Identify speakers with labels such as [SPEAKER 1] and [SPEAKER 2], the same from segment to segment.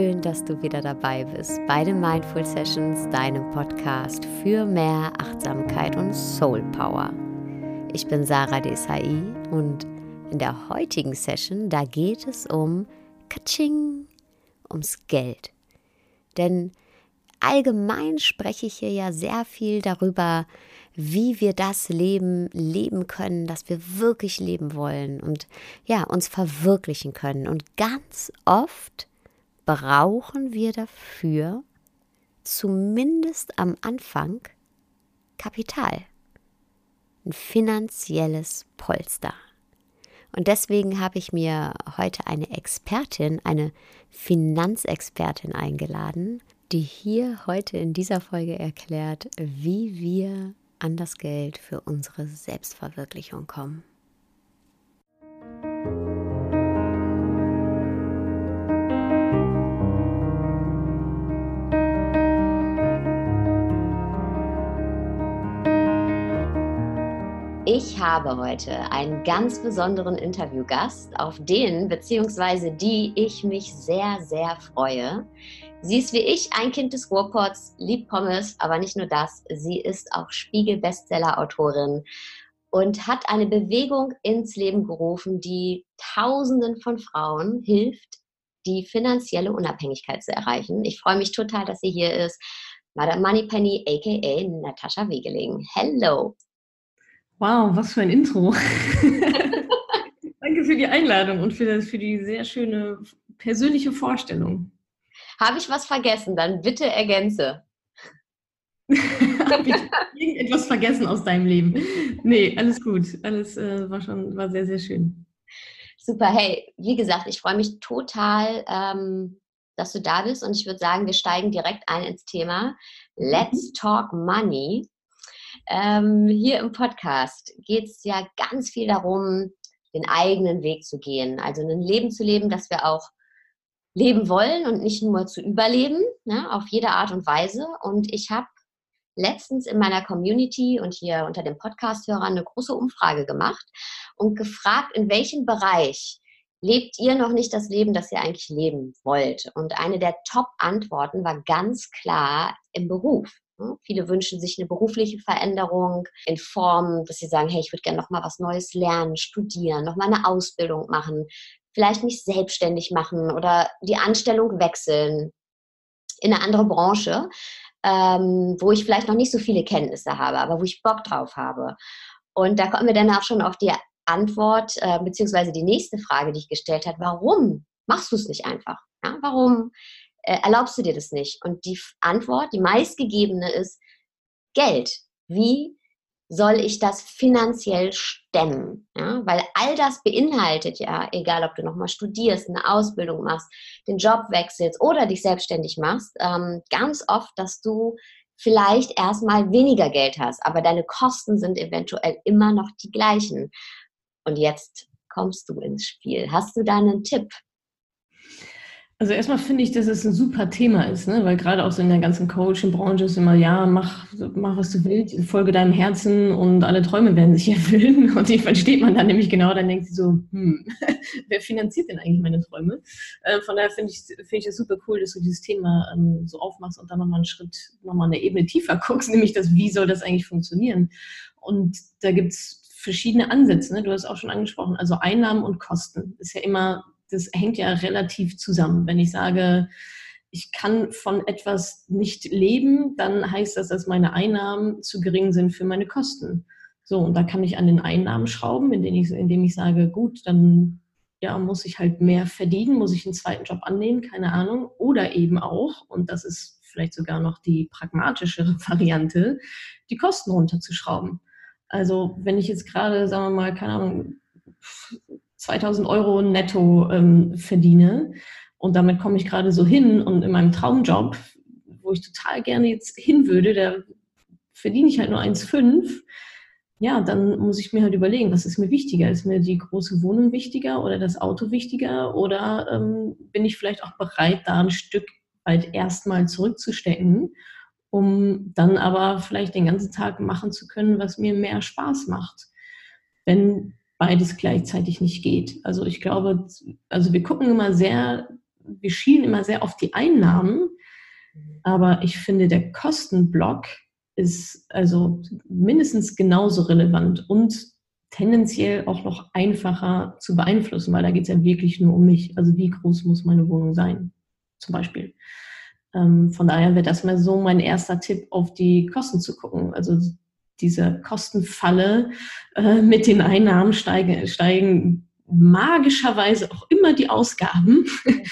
[SPEAKER 1] schön, dass du wieder dabei bist bei den Mindful Sessions, deinem Podcast für mehr Achtsamkeit und Soul Power. Ich bin Sarah Desai und in der heutigen Session, da geht es um Katsching, ums Geld. Denn allgemein spreche ich hier ja sehr viel darüber, wie wir das Leben leben können, das wir wirklich leben wollen und ja, uns verwirklichen können. Und ganz oft brauchen wir dafür zumindest am Anfang Kapital, ein finanzielles Polster. Und deswegen habe ich mir heute eine Expertin, eine Finanzexpertin eingeladen, die hier heute in dieser Folge erklärt, wie wir an das Geld für unsere Selbstverwirklichung kommen. Ich habe heute einen ganz besonderen Interviewgast, auf den bzw. die ich mich sehr, sehr freue. Sie ist wie ich ein Kind des Ruhrpots, liebt Pommes, aber nicht nur das, sie ist auch Spiegel-Bestseller-Autorin und hat eine Bewegung ins Leben gerufen, die Tausenden von Frauen hilft, die finanzielle Unabhängigkeit zu erreichen. Ich freue mich total, dass sie hier ist. Madame Moneypenny, a.k.a. Natascha Wegeling. Hello!
[SPEAKER 2] Wow, was für ein Intro. Danke für die Einladung und für die sehr schöne persönliche Vorstellung.
[SPEAKER 1] Habe ich was vergessen? Dann bitte ergänze.
[SPEAKER 2] Habe ich irgendetwas vergessen aus deinem Leben? Nee, alles gut. Alles war sehr, sehr schön.
[SPEAKER 1] Super, hey, wie gesagt, ich freue mich total, dass du da bist und ich würde sagen, wir steigen direkt ein ins Thema. Let's talk money. Hier im Podcast geht es ja ganz viel darum, den eigenen Weg zu gehen. Also ein Leben zu leben, das wir auch leben wollen und nicht nur zu überleben, ne, auf jede Art und Weise. Und ich habe letztens in meiner Community und hier unter den Podcast-Hörern eine große Umfrage gemacht und gefragt, in welchem Bereich lebt ihr noch nicht das Leben, das ihr eigentlich leben wollt? Und eine der Top-Antworten war ganz klar im Beruf. Viele wünschen sich eine berufliche Veränderung in Form, dass sie sagen, hey, ich würde gerne noch mal was Neues lernen, studieren, noch mal eine Ausbildung machen, vielleicht mich selbstständig machen oder die Anstellung wechseln in eine andere Branche, wo ich vielleicht noch nicht so viele Kenntnisse habe, aber wo ich Bock drauf habe. Und da kommen wir dann auch schon auf die Antwort, beziehungsweise die nächste Frage, die ich gestellt habe, warum machst du es nicht einfach? Ja, warum erlaubst du dir das nicht? Und die Antwort, die meistgegebene ist Geld. Wie soll ich das finanziell stemmen? Ja, weil all das beinhaltet ja, egal ob du nochmal studierst, eine Ausbildung machst, den Job wechselst oder dich selbstständig machst, ganz oft, dass du vielleicht erstmal weniger Geld hast, aber deine Kosten sind eventuell immer noch die gleichen. Und jetzt kommst du ins Spiel. Hast du da einen Tipp?
[SPEAKER 2] Also erstmal finde ich, dass es ein super Thema ist, ne? Weil gerade auch so in der ganzen Coaching-Branche ist immer, ja, mach was du willst, folge deinem Herzen und alle Träume werden sich erfüllen. Und die versteht man dann nämlich genau, dann denkt sie so, wer finanziert denn eigentlich meine Träume? Von daher finde ich es super cool, dass du dieses Thema so aufmachst und dann nochmal einen Schritt, nochmal eine Ebene tiefer guckst, nämlich das, wie soll das eigentlich funktionieren? Und da gibt's verschiedene Ansätze, ne? Du hast auch schon angesprochen, also Einnahmen und Kosten ist ja immer, das hängt ja relativ zusammen. Wenn ich sage, ich kann von etwas nicht leben, dann heißt das, dass meine Einnahmen zu gering sind für meine Kosten. So, und da kann ich an den Einnahmen schrauben, indem ich sage, gut, dann ja, muss ich halt mehr verdienen, muss ich einen zweiten Job annehmen, keine Ahnung. Oder eben auch, und das ist vielleicht sogar noch die pragmatischere Variante, die Kosten runterzuschrauben. Also wenn ich jetzt gerade, sagen wir mal, keine Ahnung, 2000 Euro netto verdiene und damit komme ich gerade so hin und in meinem Traumjob, wo ich total gerne jetzt hin würde, da verdiene ich halt nur 1,5, ja, dann muss ich mir halt überlegen, was ist mir wichtiger? Ist mir die große Wohnung wichtiger oder das Auto wichtiger oder bin ich vielleicht auch bereit, da ein Stück weit erstmal zurückzustecken, um dann aber vielleicht den ganzen Tag machen zu können, was mir mehr Spaß macht. Wenn beides gleichzeitig nicht geht. Also ich glaube, also wir gucken immer sehr wir schielen immer sehr auf die Einnahmen, aber ich finde, der Kostenblock ist also mindestens genauso relevant und tendenziell auch noch einfacher zu beeinflussen, weil da geht es ja wirklich nur um mich. Also wie groß muss meine Wohnung sein, zum Beispiel. Von daher wäre das mal so mein erster Tipp, auf die Kosten zu gucken. Also diese Kostenfalle mit den Einnahmen steigen magischerweise auch immer die Ausgaben.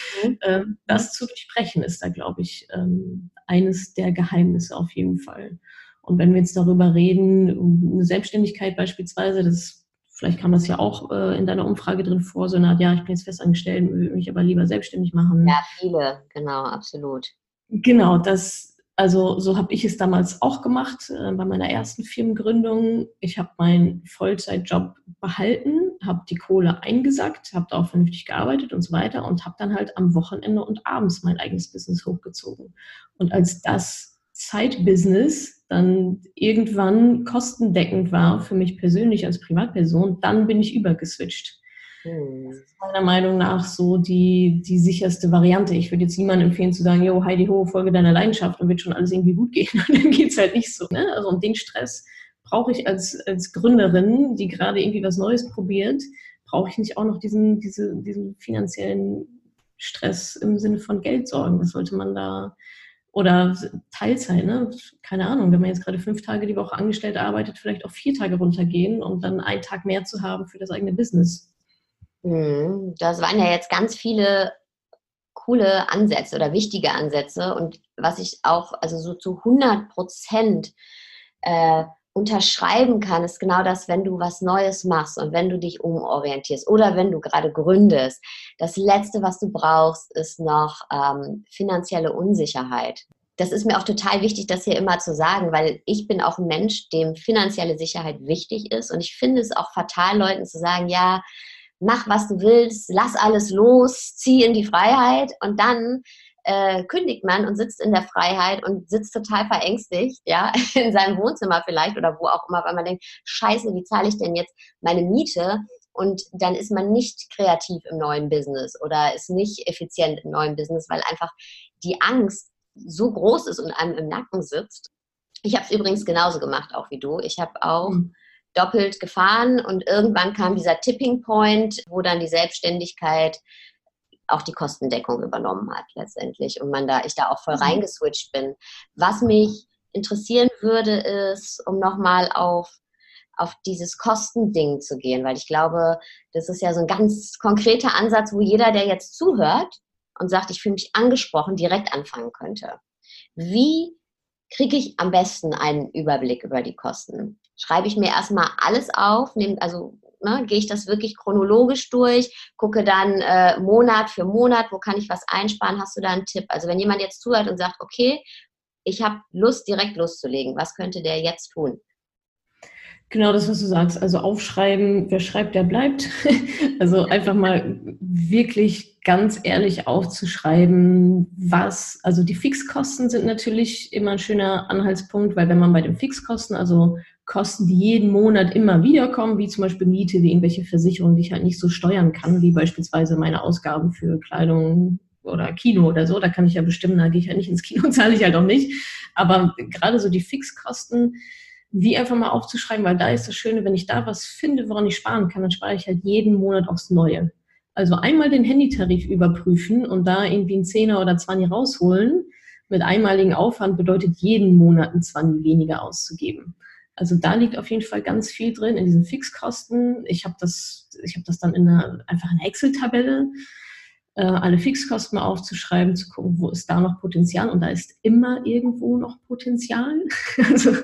[SPEAKER 2] Das zu durchbrechen ist da, glaube ich, eines der Geheimnisse auf jeden Fall. Und wenn wir jetzt darüber reden, eine Selbstständigkeit beispielsweise, vielleicht kam das ja auch in deiner Umfrage drin vor, so eine Art, ja, ich bin jetzt festangestellt, will mich aber lieber selbstständig machen.
[SPEAKER 1] Ja, viele, genau, absolut.
[SPEAKER 2] Genau, also so habe ich es damals auch gemacht bei meiner ersten Firmengründung. Ich habe meinen Vollzeitjob behalten, habe die Kohle eingesackt, habe da auch vernünftig gearbeitet und so weiter und habe dann halt am Wochenende und abends mein eigenes Business hochgezogen. Und als das Side-Business dann irgendwann kostendeckend war für mich persönlich als Privatperson, dann bin ich übergeswitcht. Das ist meiner Meinung nach so die sicherste Variante. Ich würde jetzt niemandem empfehlen zu sagen, jo, Heidi Ho, folge deiner Leidenschaft und wird schon alles irgendwie gut gehen. Und dann geht es halt nicht so. Ne? Also und den Stress brauche ich als Gründerin, die gerade irgendwie was Neues probiert, brauche ich nicht auch noch diesen finanziellen Stress im Sinne von Geldsorgen. Das sollte man da, oder Teilzeit, ne? Keine Ahnung, wenn man jetzt gerade 5 Tage die Woche angestellt arbeitet, vielleicht auch 4 Tage runtergehen und dann einen Tag mehr zu haben für das eigene Business.
[SPEAKER 1] Das waren ja jetzt ganz viele coole Ansätze oder wichtige Ansätze und was ich auch also so zu 100% unterschreiben kann, ist genau das, wenn du was Neues machst und wenn du dich umorientierst oder wenn du gerade gründest. Das Letzte, was du brauchst, ist noch finanzielle Unsicherheit. Das ist mir auch total wichtig, das hier immer zu sagen, weil ich bin auch ein Mensch, dem finanzielle Sicherheit wichtig ist und ich finde es auch fatal, Leuten zu sagen, ja, mach, was du willst, lass alles los, zieh in die Freiheit und dann kündigt man und sitzt in der Freiheit und sitzt total verängstigt, ja, in seinem Wohnzimmer vielleicht oder wo auch immer, weil man denkt, scheiße, wie zahle ich denn jetzt meine Miete? Und dann ist man nicht kreativ im neuen Business oder ist nicht effizient im neuen Business, weil einfach die Angst so groß ist und einem im Nacken sitzt. Ich habe es übrigens genauso gemacht, auch wie du. Ich habe auch doppelt gefahren und irgendwann kam dieser Tipping Point, wo dann die Selbstständigkeit auch die Kostendeckung übernommen hat letztendlich und ich da auch voll reingeswitcht bin. Was mich interessieren würde, ist, um nochmal auf dieses Kostending zu gehen, weil ich glaube, das ist ja so ein ganz konkreter Ansatz, wo jeder, der jetzt zuhört und sagt, ich fühle mich angesprochen, direkt anfangen könnte. Wie kriege ich am besten einen Überblick über die Kosten? Schreibe ich mir erstmal alles auf, gehe ich das wirklich chronologisch durch, gucke dann Monat für Monat, wo kann ich was einsparen, hast du da einen Tipp? Also wenn jemand jetzt zuhört und sagt, okay, ich habe Lust, direkt loszulegen, was könnte der jetzt tun?
[SPEAKER 2] Genau das, was du sagst. Also aufschreiben, wer schreibt, der bleibt. Also einfach mal wirklich ganz ehrlich aufzuschreiben, also die Fixkosten sind natürlich immer ein schöner Anhaltspunkt, weil wenn man bei den Fixkosten, also Kosten, die jeden Monat immer wieder kommen, wie zum Beispiel Miete, wie irgendwelche Versicherungen, die ich halt nicht so steuern kann, wie beispielsweise meine Ausgaben für Kleidung oder Kino oder so, da kann ich ja bestimmen, da gehe ich halt nicht ins Kino, zahle ich halt auch nicht. Aber gerade so die Fixkosten, die einfach mal aufzuschreiben, weil da ist das Schöne, wenn ich da was finde, woran ich sparen kann, dann spare ich halt jeden Monat aufs Neue. Also einmal den Handytarif überprüfen und da irgendwie einen Zehner oder 20 rausholen, mit einmaligem Aufwand bedeutet jeden Monat ein 20 weniger auszugeben. Also da liegt auf jeden Fall ganz viel drin in diesen Fixkosten. Ich habe das dann einfach in einer Excel-Tabelle, alle Fixkosten mal aufzuschreiben, zu gucken, wo ist da noch Potenzial und da ist immer irgendwo noch Potenzial. Also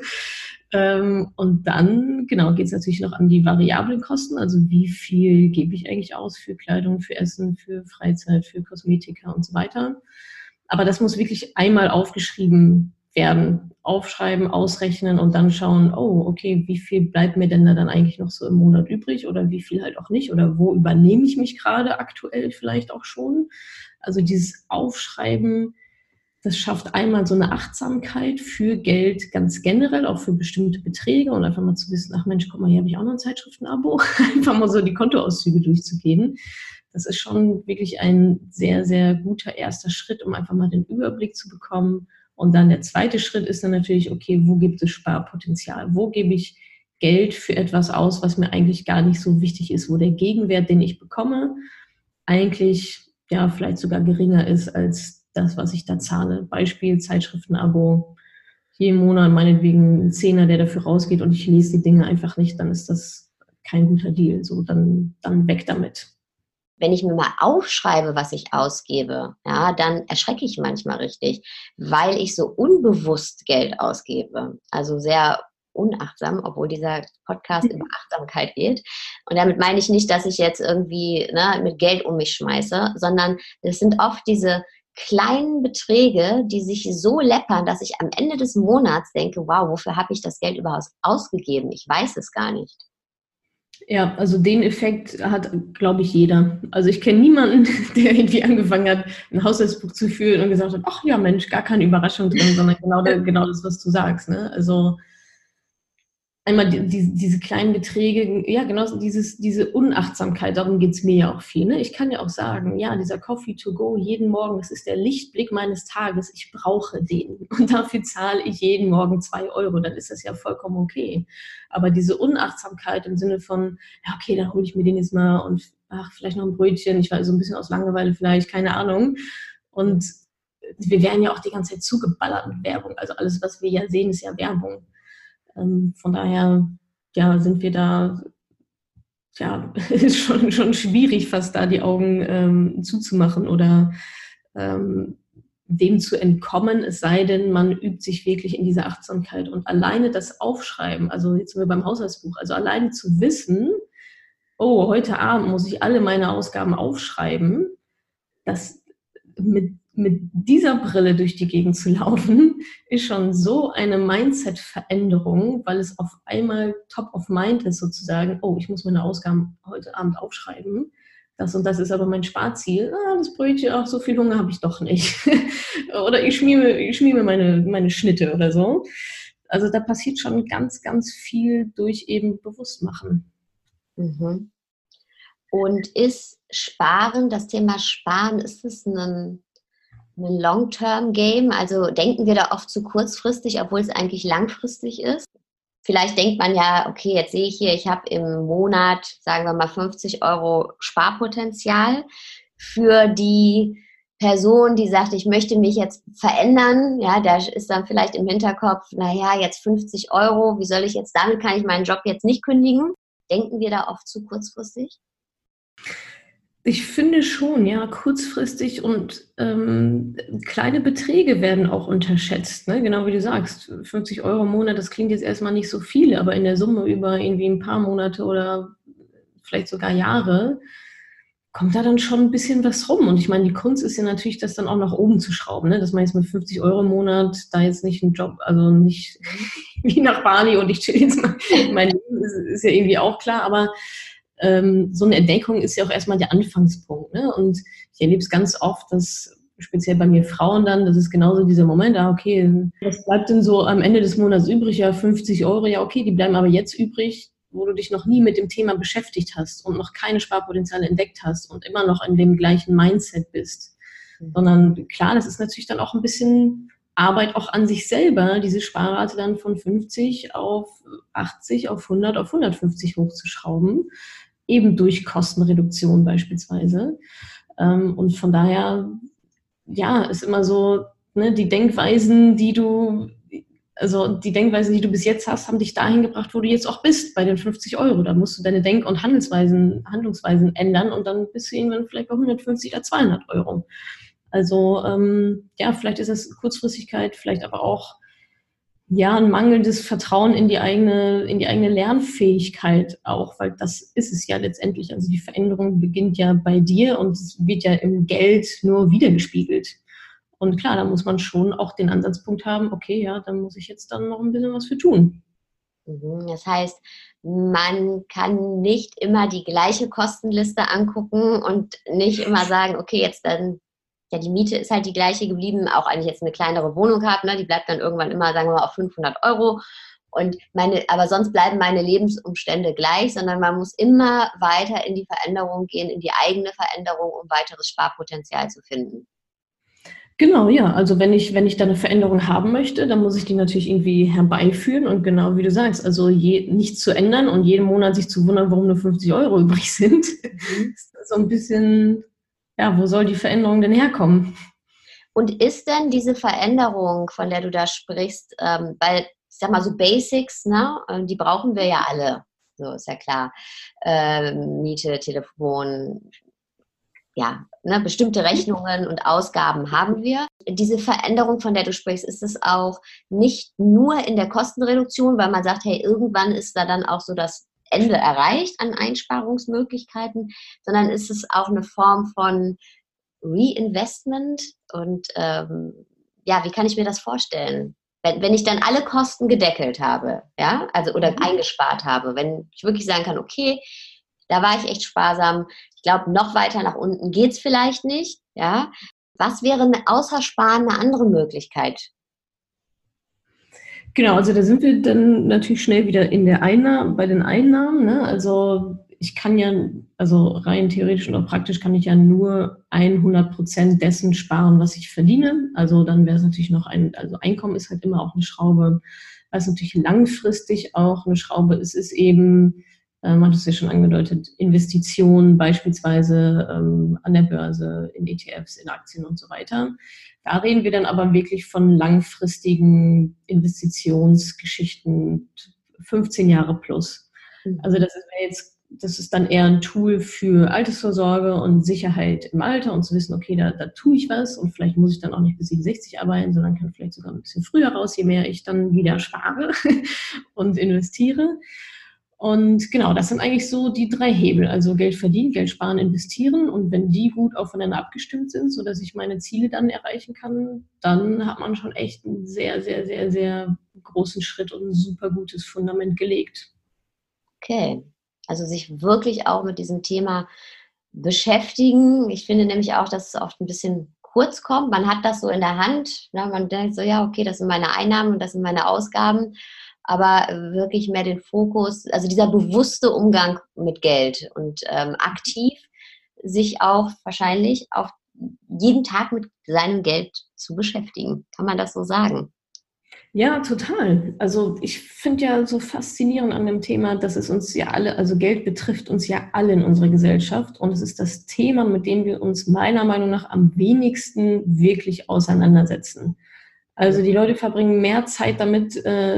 [SPEAKER 2] und dann, genau, geht es natürlich noch an die variablen Kosten, also wie viel gebe ich eigentlich aus für Kleidung, für Essen, für Freizeit, für Kosmetika und so weiter. Aber das muss wirklich einmal aufgeschrieben werden. Aufschreiben, ausrechnen und dann schauen, oh, okay, wie viel bleibt mir denn da dann eigentlich noch so im Monat übrig oder wie viel halt auch nicht oder wo übernehme ich mich gerade aktuell vielleicht auch schon. Also dieses Aufschreiben, das schafft einmal so eine Achtsamkeit für Geld ganz generell, auch für bestimmte Beträge und einfach mal zu wissen, ach Mensch, guck mal, hier habe ich auch noch ein Zeitschriftenabo. Einfach mal so die Kontoauszüge durchzugehen. Das ist schon wirklich ein sehr, sehr guter erster Schritt, um einfach mal den Überblick zu bekommen. Und dann der zweite Schritt ist dann natürlich, okay, wo gibt es Sparpotenzial? Wo gebe ich Geld für etwas aus, was mir eigentlich gar nicht so wichtig ist, wo der Gegenwert, den ich bekomme, eigentlich ja vielleicht sogar geringer ist als das, was ich da zahle. Beispiel Zeitschriftenabo. Jeden Monat meinetwegen ein Zehner, der dafür rausgeht und ich lese die Dinge einfach nicht, dann ist das kein guter Deal. So, dann weg damit.
[SPEAKER 1] Wenn ich mir mal aufschreibe, was ich ausgebe, ja, dann erschrecke ich manchmal richtig, weil ich so unbewusst Geld ausgebe. Also sehr unachtsam, obwohl dieser Podcast über Achtsamkeit geht. Und damit meine ich nicht, dass ich jetzt irgendwie mit Geld um mich schmeiße, sondern es sind oft diese kleinen Beträge, die sich so läppern, dass ich am Ende des Monats denke, wow, wofür habe ich das Geld überhaupt ausgegeben? Ich weiß es gar nicht.
[SPEAKER 2] Ja, also den Effekt hat, glaube ich, jeder. Also ich kenne niemanden, der irgendwie angefangen hat, ein Haushaltsbuch zu führen und gesagt hat, ach ja Mensch, gar keine Überraschung drin, sondern genau das, was du sagst. Ne? Also einmal diese kleinen Beträge, ja genau, diese Unachtsamkeit, darum geht es mir ja auch viel. Ne? Ich kann ja auch sagen, ja, dieser Coffee to go jeden Morgen, das ist der Lichtblick meines Tages, ich brauche den. Und dafür zahle ich jeden Morgen 2 Euro, dann ist das ja vollkommen okay. Aber diese Unachtsamkeit im Sinne von, ja okay, dann hole ich mir den jetzt mal und ach, vielleicht noch ein Brötchen, ich war so ein bisschen aus Langeweile vielleicht, keine Ahnung. Und wir werden ja auch die ganze Zeit zugeballert mit Werbung. Also alles, was wir ja sehen, ist ja Werbung. Von daher, ja, sind wir da, ja, ist schon schwierig, fast da die Augen zuzumachen oder dem zu entkommen, es sei denn, man übt sich wirklich in dieser Achtsamkeit. Und alleine das Aufschreiben, also jetzt sind wir beim Haushaltsbuch, also alleine zu wissen, oh, heute Abend muss ich alle meine Ausgaben aufschreiben, das mit dieser Brille durch die Gegend zu laufen, ist schon so eine Mindset-Veränderung, weil es auf einmal top of mind ist sozusagen, oh, ich muss meine Ausgaben heute Abend aufschreiben. Das und das ist aber mein Sparziel. Ah, das Brötchen, ach, so viel Hunger habe ich doch nicht. Oder ich schmiere meine Schnitte oder so. Also da passiert schon ganz, ganz viel durch eben Bewusstmachen.
[SPEAKER 1] Mhm. Und ist Sparen, das Thema Sparen, ist es ein Long-Term-Game? Also denken wir da oft zu kurzfristig, obwohl es eigentlich langfristig ist? Vielleicht denkt man ja, okay, jetzt sehe ich hier, ich habe im Monat, sagen wir mal, 50 Euro Sparpotenzial für die Person, die sagt, ich möchte mich jetzt verändern. Ja, da ist dann vielleicht im Hinterkopf, naja, jetzt 50 Euro, wie soll ich jetzt damit, kann ich meinen Job jetzt nicht kündigen? Denken wir da oft zu kurzfristig?
[SPEAKER 2] Ich finde schon, ja, kurzfristig und kleine Beträge werden auch unterschätzt. Ne? Genau wie du sagst, 50 Euro im Monat, das klingt jetzt erstmal nicht so viel, aber in der Summe über irgendwie ein paar Monate oder vielleicht sogar Jahre kommt da dann schon ein bisschen was rum. Und ich meine, die Kunst ist ja natürlich, das dann auch nach oben zu schrauben, ne? Dass man jetzt mit 50 Euro im Monat da jetzt nicht einen Job, also nicht wie nach Bali und ich chill jetzt mal mein Leben, ist ja irgendwie auch klar, aber so eine Entdeckung ist ja auch erstmal der Anfangspunkt. Ne? Und ich erlebe es ganz oft, dass speziell bei mir Frauen dann, das ist genauso dieser Moment, okay, was bleibt denn so am Ende des Monats übrig? Ja, 50 Euro, ja okay, die bleiben aber jetzt übrig, wo du dich noch nie mit dem Thema beschäftigt hast und noch keine Sparpotenziale entdeckt hast und immer noch in dem gleichen Mindset bist. Sondern klar, das ist natürlich dann auch ein bisschen Arbeit auch an sich selber, diese Sparrate dann von 50 auf 80, auf 100, auf 150 hochzuschrauben, eben durch Kostenreduktion beispielsweise. Und von daher, ja, ist immer so, ne, die Denkweisen, die du bis jetzt hast, haben dich dahin gebracht, wo du jetzt auch bist, bei den 50 Euro. Da musst du deine Denk- und Handlungsweisen ändern und dann bist du irgendwann vielleicht bei 150 oder 200 Euro. Also ja, vielleicht ist es Kurzfristigkeit, vielleicht aber auch ja ein mangelndes Vertrauen in die eigene Lernfähigkeit auch, weil das ist es ja letztendlich. Also die Veränderung beginnt ja bei dir und es wird ja im Geld nur wiedergespiegelt. Und klar, da muss man schon auch den Ansatzpunkt haben, okay, ja, dann muss ich jetzt dann noch ein bisschen was für tun.
[SPEAKER 1] Das heißt, man kann nicht immer die gleiche Kostenliste angucken und nicht immer sagen, okay, jetzt dann, ja, die Miete ist halt die gleiche geblieben, auch wenn ich jetzt eine kleinere Wohnung habe, ne, die bleibt dann irgendwann immer, sagen wir mal, auf 500 Euro. Aber sonst bleiben meine Lebensumstände gleich, sondern man muss immer weiter in die Veränderung gehen, in die eigene Veränderung, um weiteres Sparpotenzial zu finden.
[SPEAKER 2] Genau, ja. Also wenn ich da eine Veränderung haben möchte, dann muss ich die natürlich irgendwie herbeiführen und genau wie du sagst, also nichts zu ändern und jeden Monat sich zu wundern, warum nur 50 Euro übrig sind, ist so ein bisschen, ja, wo soll die Veränderung denn herkommen?
[SPEAKER 1] Und ist denn diese Veränderung, von der du da sprichst, weil, ich sag mal so Basics, ne, die brauchen wir ja alle, so ist ja klar, Miete, Telefon, ja, ne, bestimmte Rechnungen und Ausgaben haben wir. Diese Veränderung, von der du sprichst, ist es auch nicht nur in der Kostenreduktion, weil man sagt, hey, irgendwann ist da dann auch so das Ende erreicht an Einsparungsmöglichkeiten, sondern ist es auch eine Form von Reinvestment und ja, wie kann ich mir das vorstellen? Wenn ich dann alle Kosten gedeckelt habe, ja, also oder eingespart habe, wenn ich wirklich sagen kann, okay, da war ich echt sparsam, ich glaube, noch weiter nach unten geht es vielleicht nicht, ja. Was wäre außer Sparen eine andere Möglichkeit?
[SPEAKER 2] Genau, also da sind wir dann natürlich schnell wieder bei den Einnahmen, ne? Also ich kann ja, also rein theoretisch und auch praktisch kann ich ja nur 100% dessen sparen, was ich verdiene. Also dann wäre es natürlich also Einkommen ist halt immer auch eine Schraube. Was natürlich langfristig auch eine Schraube ist, ist eben, man hat es ja schon angedeutet, Investitionen beispielsweise an der Börse, in ETFs, in Aktien und so weiter. Da reden wir dann aber wirklich von langfristigen Investitionsgeschichten, 15 Jahre plus. Also das ist dann eher ein Tool für Altersvorsorge und Sicherheit im Alter und zu wissen, okay, da tue ich was und vielleicht muss ich dann auch nicht bis 67 arbeiten, sondern kann vielleicht sogar ein bisschen früher raus, je mehr ich dann wieder spare und investiere. Und genau, das sind eigentlich so die 3 Hebel, also Geld verdienen, Geld sparen, investieren. Und wenn die gut aufeinander abgestimmt sind, sodass ich meine Ziele dann erreichen kann, dann hat man schon echt einen sehr, sehr, sehr, sehr großen Schritt und ein super gutes Fundament gelegt.
[SPEAKER 1] Okay, also sich wirklich auch mit diesem Thema beschäftigen. Ich finde nämlich auch, dass es oft ein bisschen kurz kommt. Man hat das so in der Hand. Ne? Man denkt so, ja, okay, das sind meine Einnahmen und das sind meine Ausgaben. Aber wirklich mehr den Fokus, also dieser bewusste Umgang mit Geld und aktiv sich auch wahrscheinlich auf jeden Tag mit seinem Geld zu beschäftigen. Kann man das so sagen?
[SPEAKER 2] Ja, total. Also ich finde ja so faszinierend an dem Thema, dass es uns ja alle, also Geld betrifft uns ja alle in unserer Gesellschaft und es ist das Thema, mit dem wir uns meiner Meinung nach am wenigsten wirklich auseinandersetzen. Also die Leute verbringen mehr Zeit damit,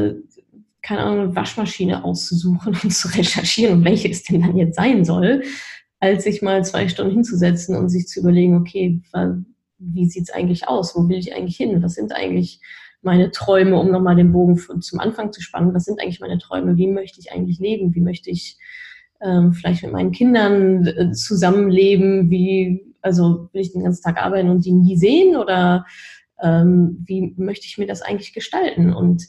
[SPEAKER 2] keine Ahnung, eine Waschmaschine auszusuchen und zu recherchieren und welche es denn dann jetzt sein soll, als sich mal 2 Stunden hinzusetzen und sich zu überlegen, okay, wie sieht es eigentlich aus? Wo will ich eigentlich hin? Was sind eigentlich meine Träume, um nochmal den Bogen zum Anfang zu spannen? Was sind eigentlich meine Träume? Wie möchte ich eigentlich leben? Wie möchte ich vielleicht mit meinen Kindern zusammenleben? Also will ich den ganzen Tag arbeiten und die nie sehen? Oder wie möchte ich mir das eigentlich gestalten? Und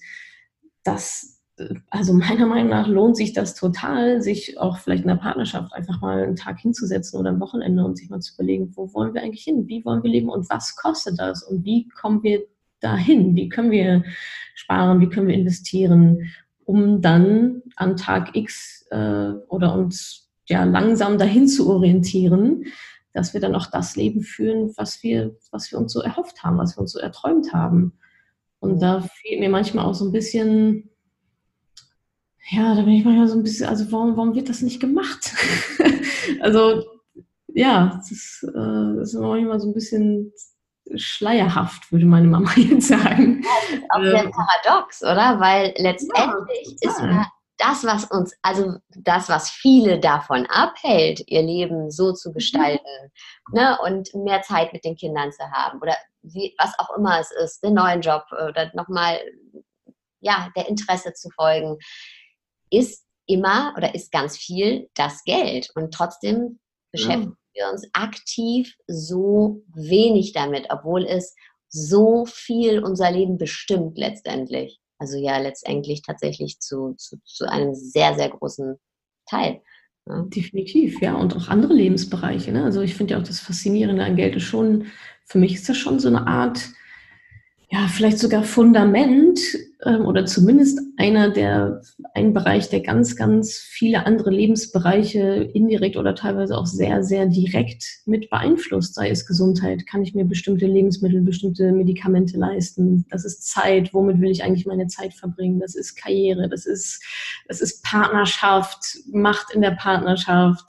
[SPEAKER 2] also meiner Meinung nach lohnt sich das total, sich auch vielleicht in der Partnerschaft einfach mal einen Tag hinzusetzen oder ein Wochenende und sich mal zu überlegen, wo wollen wir eigentlich hin? Wie wollen wir leben und was kostet das? Und wie kommen wir dahin? Wie können wir sparen? Wie können wir investieren, um dann an Tag X oder uns ja langsam dahin zu orientieren, dass wir dann auch das Leben führen, was wir uns so erhofft haben, was wir uns so erträumt haben. Und da fehlt mir manchmal auch so ein bisschen, ja, da bin ich manchmal so ein bisschen, also warum wird das nicht gemacht? Also ja, das ist manchmal so ein bisschen schleierhaft, würde meine Mama jetzt sagen.
[SPEAKER 1] Das ist auch sehr paradox, oder? Weil letztendlich ist ja das, was viele davon abhält, ihr Leben so zu gestalten, ne? Und mehr Zeit mit den Kindern zu haben oder was auch immer es ist, den neuen Job oder nochmal, ja, der Interesse zu folgen, ist immer oder ist ganz viel das Geld. Und trotzdem beschäftigen wir uns aktiv so wenig damit, obwohl es so viel unser Leben bestimmt letztendlich. Also ja, letztendlich tatsächlich zu einem sehr, sehr großen Teil. Ja.
[SPEAKER 2] Definitiv, ja, und auch andere Lebensbereiche. Ne? Also ich finde ja auch das Faszinierende an Geld ist schon, für mich ist das schon so eine Art, ja, vielleicht sogar Fundament oder zumindest ein Bereich, der ganz, ganz viele andere Lebensbereiche indirekt oder teilweise auch sehr, sehr direkt mit beeinflusst, sei es Gesundheit, kann ich mir bestimmte Lebensmittel, bestimmte Medikamente leisten, das ist Zeit, womit will ich eigentlich meine Zeit verbringen, das ist Karriere, das ist Partnerschaft, Macht in der Partnerschaft,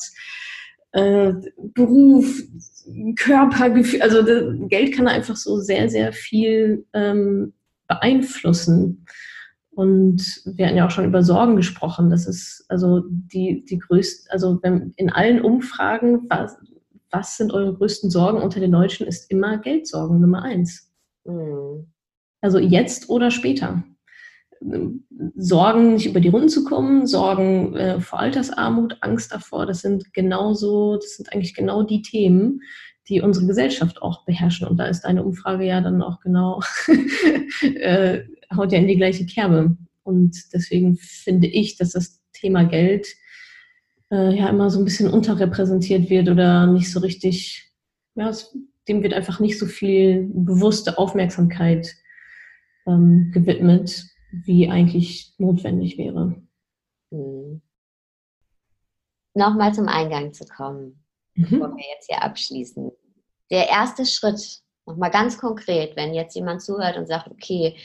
[SPEAKER 2] Beruf, Körpergefühl, also Geld kann einfach so sehr, sehr viel beeinflussen. Und wir hatten ja auch schon über Sorgen gesprochen. Das ist also die größte, also wenn, in allen Umfragen, was sind eure größten Sorgen unter den Deutschen, ist immer Geldsorgen Nummer 1.
[SPEAKER 1] Mhm.
[SPEAKER 2] Also jetzt oder später. Sorgen, nicht über die Runden zu kommen, Sorgen vor Altersarmut, Angst davor, das sind eigentlich genau die Themen, die unsere Gesellschaft auch beherrschen. Und da ist deine Umfrage ja dann auch genau, haut ja in die gleiche Kerbe. Und deswegen finde ich, dass das Thema Geld ja immer so ein bisschen unterrepräsentiert wird oder nicht so richtig, ja, dem wird einfach nicht so viel bewusste Aufmerksamkeit gewidmet, wie eigentlich notwendig wäre.
[SPEAKER 1] Mhm. Nochmal zum Eingang zu kommen, bevor
[SPEAKER 2] Mhm.
[SPEAKER 1] wir jetzt hier abschließen. Der erste Schritt, nochmal ganz konkret, wenn jetzt jemand zuhört und sagt, okay,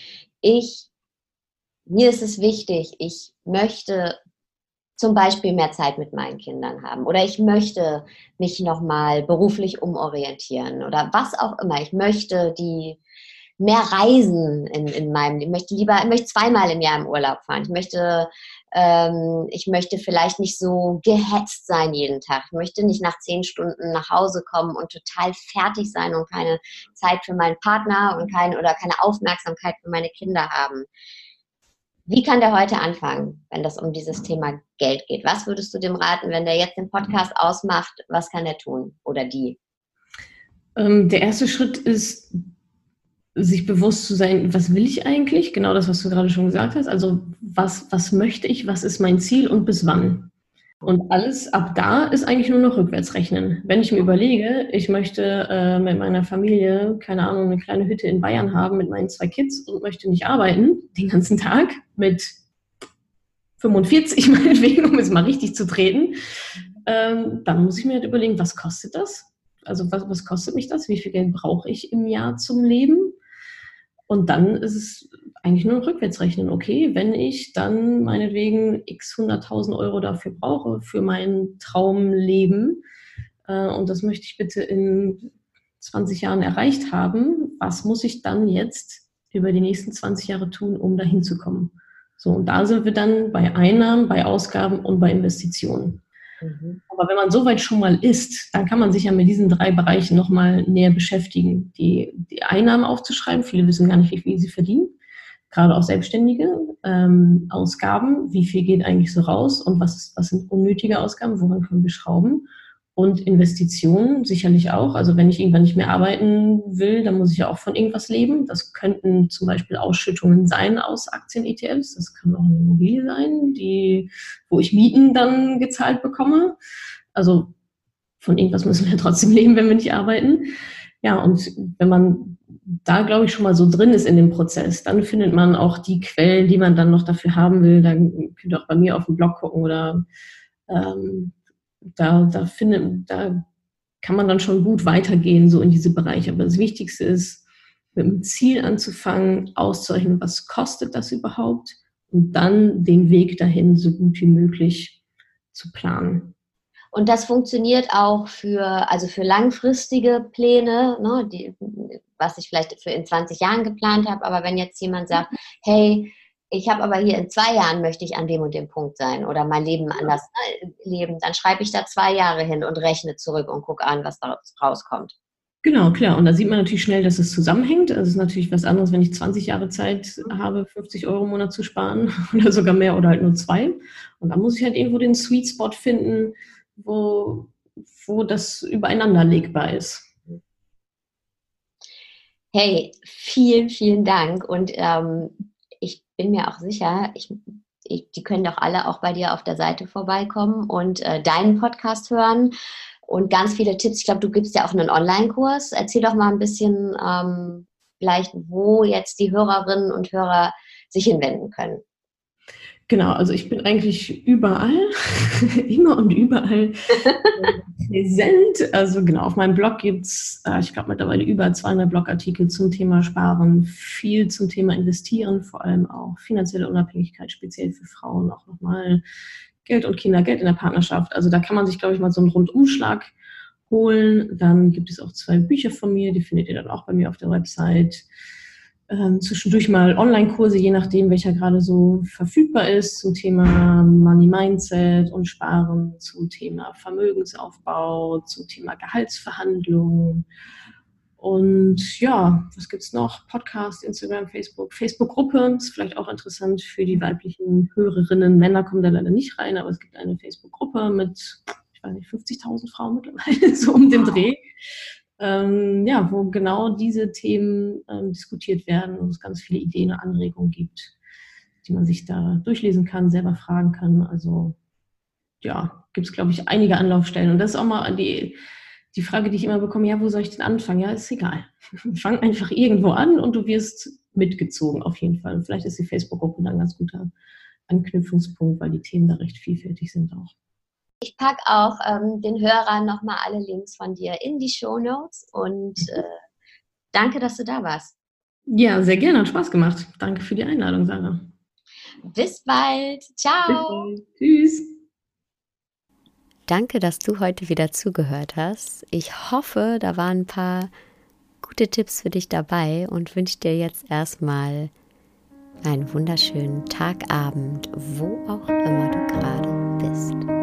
[SPEAKER 1] mir ist es wichtig, ich möchte zum Beispiel mehr Zeit mit meinen Kindern haben oder ich möchte mich nochmal beruflich umorientieren oder was auch immer. Ich möchte mehr reisen in meinem Leben. Ich möchte zweimal im Jahr im Urlaub fahren. Ich möchte vielleicht nicht so gehetzt sein jeden Tag. Ich möchte nicht nach 10 Stunden nach Hause kommen und total fertig sein und keine Zeit für meinen Partner und keine Aufmerksamkeit für meine Kinder haben. Wie kann der heute anfangen, wenn das um dieses Thema Geld geht? Was würdest du dem raten, wenn der jetzt den Podcast ausmacht? Was kann er tun oder die?
[SPEAKER 2] Der erste Schritt ist, sich bewusst zu sein, was will ich eigentlich? Genau das, was du gerade schon gesagt hast. Also was möchte ich? Was ist mein Ziel und bis wann? Und alles ab da ist eigentlich nur noch rückwärts rechnen. Wenn ich mir überlege, ich möchte mit meiner Familie, keine Ahnung, eine kleine Hütte in Bayern haben mit meinen 2 Kids und möchte nicht arbeiten den ganzen Tag mit 45 meinetwegen, um es mal richtig zu treten, dann muss ich mir halt überlegen, was kostet das? Also was kostet mich das? Wie viel Geld brauche ich im Jahr zum Leben? Und dann ist es eigentlich nur rückwärts rechnen. Okay, wenn ich dann meinetwegen x 100.000 € dafür brauche, für mein Traumleben, und das möchte ich bitte in 20 Jahren erreicht haben, was muss ich dann jetzt über die nächsten 20 Jahre tun, um dahin zu kommen? So, und da sind wir dann bei Einnahmen, bei Ausgaben und bei Investitionen.
[SPEAKER 1] Mhm.
[SPEAKER 2] Aber wenn man soweit schon mal ist, dann kann man sich ja mit diesen 3 Bereichen nochmal näher beschäftigen. Die Einnahmen aufzuschreiben, viele wissen gar nicht, wie viel sie verdienen, gerade auch Selbstständige. Ausgaben, wie viel geht eigentlich so raus und was sind unnötige Ausgaben, woran können wir schrauben? Und Investitionen sicherlich auch. Also wenn ich irgendwann nicht mehr arbeiten will, dann muss ich ja auch von irgendwas leben. Das könnten zum Beispiel Ausschüttungen sein aus Aktien-ETFs. Das kann auch eine Immobilie sein, wo ich Mieten dann gezahlt bekomme. Also von irgendwas müssen wir ja trotzdem leben, wenn wir nicht arbeiten. Ja, und wenn man da, glaube ich, schon mal so drin ist in dem Prozess, dann findet man auch die Quellen, die man dann noch dafür haben will. Dann könnt ihr auch bei mir auf dem Blog gucken oder da kann man dann schon gut weitergehen, so in diese Bereiche. Aber das Wichtigste ist, mit dem Ziel anzufangen, auszurechnen, was kostet das überhaupt und dann den Weg dahin so gut wie möglich zu planen.
[SPEAKER 1] Und das funktioniert auch für langfristige Pläne, ne, was ich vielleicht für in 20 Jahren geplant habe. Aber wenn jetzt jemand sagt, hey, ich habe aber hier in 2 Jahren möchte ich an dem und dem Punkt sein oder mein Leben anders leben, dann schreibe ich da 2 Jahre hin und rechne zurück und gucke an, was da rauskommt.
[SPEAKER 2] Genau, klar. Und da sieht man natürlich schnell, dass es zusammenhängt. Also es ist natürlich was anderes, wenn ich 20 Jahre Zeit habe, 50 € im Monat zu sparen oder sogar mehr oder halt nur 2. Und dann muss ich halt irgendwo den Sweet Spot finden, wo das übereinander legbar ist.
[SPEAKER 1] Hey, vielen, vielen Dank. Und ich bin mir auch sicher, die können doch alle auch bei dir auf der Seite vorbeikommen und deinen Podcast hören und ganz viele Tipps. Ich glaube, du gibst ja auch einen Online-Kurs. Erzähl doch mal ein bisschen, vielleicht, wo jetzt die Hörerinnen und Hörer sich hinwenden können.
[SPEAKER 2] Genau, also ich bin eigentlich überall, immer und überall präsent. Also genau, auf meinem Blog gibt es, ich glaube mittlerweile über 200 Blogartikel zum Thema Sparen, viel zum Thema Investieren, vor allem auch finanzielle Unabhängigkeit, speziell für Frauen, auch nochmal Geld und Kinder, Geld in der Partnerschaft. Also da kann man sich, glaube ich, mal so einen Rundumschlag holen. Dann gibt es auch 2 Bücher von mir, die findet ihr dann auch bei mir auf der Website. Zwischendurch mal Online-Kurse, je nachdem, welcher gerade so verfügbar ist, zum Thema Money Mindset und Sparen, zum Thema Vermögensaufbau, zum Thema Gehaltsverhandlungen. Und ja, was gibt's noch? Podcast, Instagram, Facebook-Gruppe, ist vielleicht auch interessant für die weiblichen Hörerinnen. Männer kommen da leider nicht rein, aber es gibt eine Facebook-Gruppe mit, ich weiß nicht, 50.000 Frauen mittlerweile, so um den Dreh. Wo genau diese Themen diskutiert werden und es ganz viele Ideen und Anregungen gibt, die man sich da durchlesen kann, selber fragen kann. Also ja, gibt es, glaube ich, einige Anlaufstellen. Und das ist auch mal die Frage, die ich immer bekomme, ja, wo soll ich denn anfangen? Ja, ist egal. Fang einfach irgendwo an und du wirst mitgezogen auf jeden Fall. Und vielleicht ist die Facebook-Gruppe dann ein ganz guter Anknüpfungspunkt, weil die Themen da recht vielfältig sind auch.
[SPEAKER 1] Ich packe auch den Hörern nochmal alle Links von dir in die Shownotes und danke, dass du da warst.
[SPEAKER 2] Ja, sehr gerne, hat Spaß gemacht. Danke für die Einladung, Sarah.
[SPEAKER 1] Bis bald. Ciao.
[SPEAKER 2] Bis bald. Tschüss.
[SPEAKER 1] Danke, dass du heute wieder zugehört hast. Ich hoffe, da waren ein paar gute Tipps für dich dabei und wünsche dir jetzt erstmal einen wunderschönen Tag, Abend, wo auch immer du gerade bist.